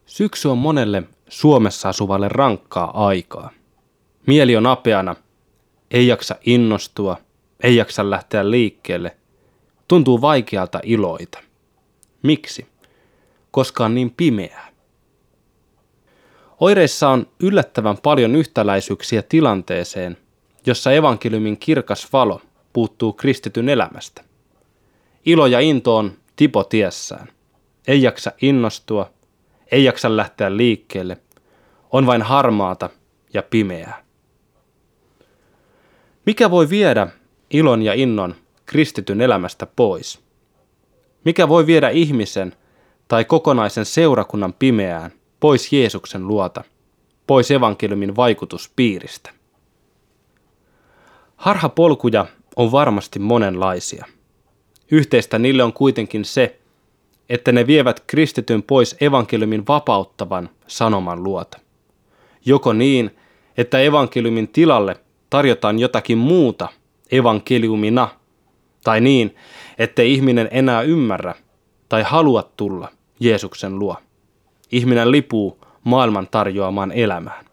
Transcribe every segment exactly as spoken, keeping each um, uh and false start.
Syksy on monelle Suomessa asuvalle rankkaa aikaa. Mieli on apeana, ei jaksa innostua, ei jaksa lähteä liikkeelle. Tuntuu vaikealta iloita. Miksi? Koska on niin pimeää. Oireissa on yllättävän paljon yhtäläisyyksiä tilanteeseen, jossa evankeliumin kirkas valo puuttuu kristityn elämästä. Ilo ja into on tipotiessään. Ei jaksa innostua, ei jaksa lähteä liikkeelle, on vain harmaata ja pimeää. Mikä voi viedä ilon ja innon kristityn elämästä pois? Mikä voi viedä ihmisen tai kokonaisen seurakunnan pimeään pois Jeesuksen luota, pois evankeliumin vaikutuspiiristä? Harhapolkuja on varmasti monenlaisia. Yhteistä niille on kuitenkin se, että ne vievät kristityn pois evankeliumin vapauttavan sanoman luota. Joko niin, että evankeliumin tilalle tarjotaan jotakin muuta evankeliumina, tai niin, ettei ihminen enää ymmärrä tai halua tulla Jeesuksen luo. Ihminen lipuu maailman tarjoamaan elämään.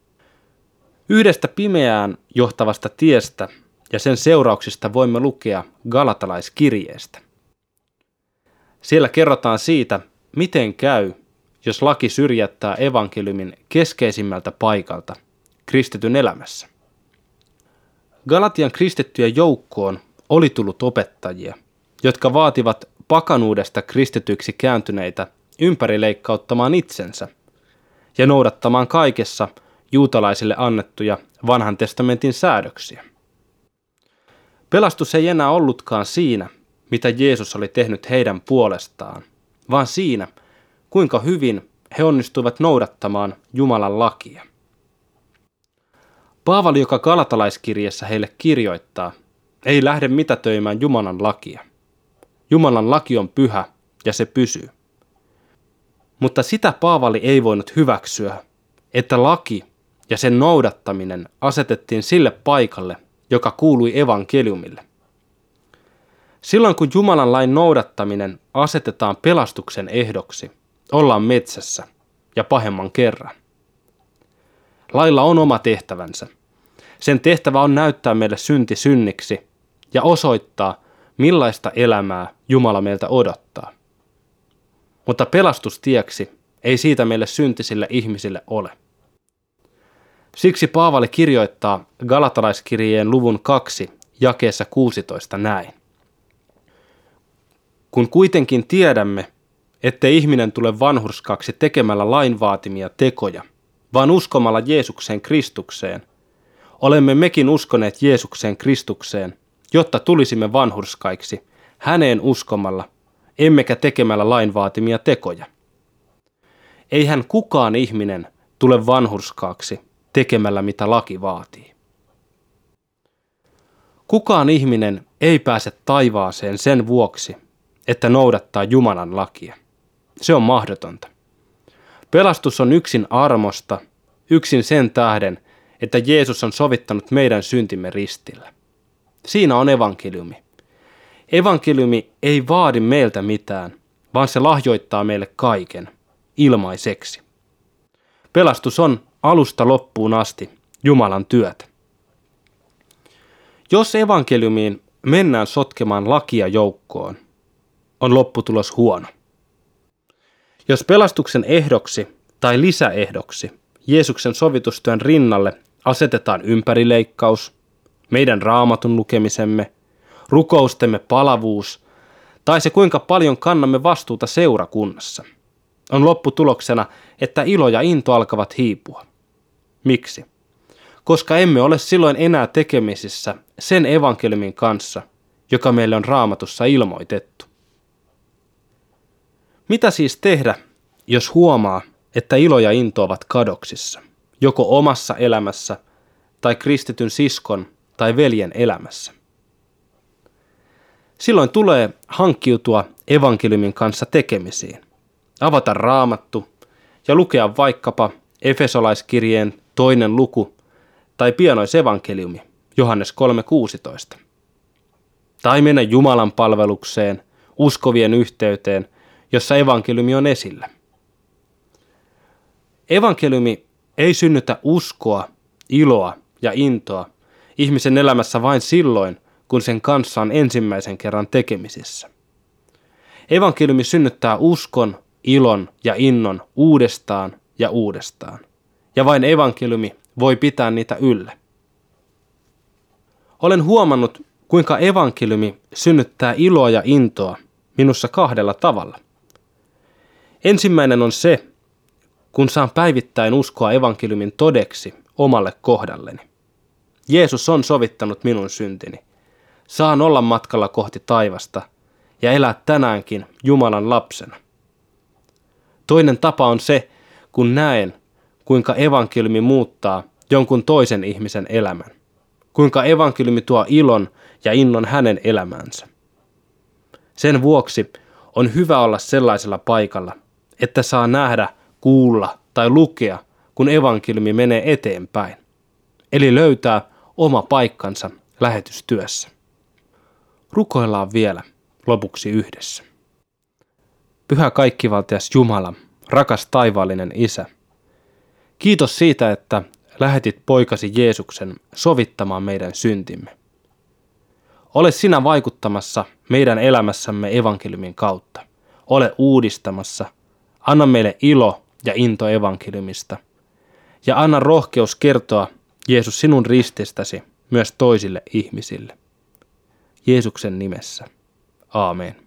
Yhdestä pimeään johtavasta tiestä ja sen seurauksista voimme lukea Galatalaiskirjeestä. Siellä kerrotaan siitä, miten käy, jos laki syrjättää evankeliumin keskeisimmältä paikalta kristityn elämässä. Galatian kristittyjen joukkoon oli tullut opettajia, jotka vaativat pakanuudesta kristityiksi kääntyneitä ympärileikkauttamaan itsensä ja noudattamaan kaikessa juutalaisille annettuja vanhan testamentin säädöksiä. Pelastus ei enää ollutkaan siinä, mitä Jeesus oli tehnyt heidän puolestaan, vaan siinä, kuinka hyvin he onnistuivat noudattamaan Jumalan lakia. Paavali, joka Galatalaiskirjeessä heille kirjoittaa, ei lähde mitätöimään Jumalan lakia. Jumalan laki on pyhä ja se pysyy. Mutta sitä Paavali ei voinut hyväksyä, että laki ja sen noudattaminen asetettiin sille paikalle, joka kuului evankeliumille. Silloin kun Jumalan lain noudattaminen asetetaan pelastuksen ehdoksi, ollaan metsässä ja pahemman kerran. Lailla on oma tehtävänsä. Sen tehtävä on näyttää meille synti synniksi ja osoittaa, millaista elämää Jumala meiltä odottaa. Mutta pelastustieksi ei siitä meille syntisille ihmisille ole. Siksi Paavali kirjoittaa Galatalaiskirjeen luvun kaksi jakeessa kuusitoista näin. Kun kuitenkin tiedämme, ettei ihminen tule vanhurskaksi tekemällä lain vaatimia tekoja, vaan uskomalla Jeesukseen Kristukseen, olemme mekin uskoneet Jeesukseen Kristukseen, jotta tulisimme vanhurskaiksi häneen uskomalla, emmekä tekemällä lain vaatimia tekoja. Eihän kukaan ihminen tule vanhurskaaksi tekemällä mitä laki vaatii. Kukaan ihminen ei pääse taivaaseen sen vuoksi, että noudattaa Jumalan lakia. Se on mahdotonta. Pelastus on yksin armosta, yksin sen tähden, että Jeesus on sovittanut meidän syntimme ristillä. Siinä on evankeliumi. Evankeliumi ei vaadi meiltä mitään, vaan se lahjoittaa meille kaiken, ilmaiseksi. Pelastus on alusta loppuun asti Jumalan työtä. Jos evankeliumiin mennään sotkemaan lakia joukkoon, on lopputulos huono. Jos pelastuksen ehdoksi tai lisäehdoksi Jeesuksen sovitustyön rinnalle asetetaan ympärileikkaus, meidän raamatun lukemisemme, rukoustemme palavuus tai se kuinka paljon kannamme vastuuta seurakunnassa, on lopputuloksena, että ilo ja into alkavat hiipua. Miksi? Koska emme ole silloin enää tekemisissä sen evankeliumin kanssa, joka meille on raamatussa ilmoitettu. Mitä siis tehdä, jos huomaa, että ilo ja into ovat kadoksissa, joko omassa elämässä tai kristityn siskon tai veljen elämässä? Silloin tulee hankkiutua evankeliumin kanssa tekemisiin, avata raamattu ja lukea vaikkapa Efesolaiskirjeen toinen luku tai pienoisevankeliumi, Johannes kolme kuusitoista. Tai mennä Jumalan palvelukseen, uskovien yhteyteen, jossa evankeliumi on esillä. Evankeliumi ei synnytä uskoa, iloa ja intoa ihmisen elämässä vain silloin, kun sen kanssa on ensimmäisen kerran tekemisissä. Evankeliumi synnyttää uskon, ilon ja innon uudestaan ja uudestaan. Ja vain evankeliumi voi pitää niitä yllä. Olen huomannut, kuinka evankeliumi synnyttää iloa ja intoa minussa kahdella tavalla. Ensimmäinen on se, kun saan päivittäin uskoa evankeliumin todeksi omalle kohdalleni. Jeesus on sovittanut minun syntini. Saan olla matkalla kohti taivasta ja elää tänäänkin Jumalan lapsena. Toinen tapa on se, kun näen, kuinka evankeliumi muuttaa jonkun toisen ihmisen elämän. Kuinka evankeliumi tuo ilon ja innon hänen elämäänsä. Sen vuoksi on hyvä olla sellaisella paikalla, että saa nähdä, kuulla tai lukea, kun evankeliumi menee eteenpäin. Eli löytää oma paikkansa lähetystyössä. Rukoillaan vielä lopuksi yhdessä. Pyhä kaikkivaltias Jumala, rakas taivaallinen Isä, kiitos siitä, että lähetit poikasi Jeesuksen sovittamaan meidän syntimme. Ole sinä vaikuttamassa meidän elämässämme evankeliumin kautta. Ole uudistamassa. Anna meille ilo ja into evankeliumista. Ja anna rohkeus kertoa, Jeesus, sinun rististäsi myös toisille ihmisille. Jeesuksen nimessä. Aamen.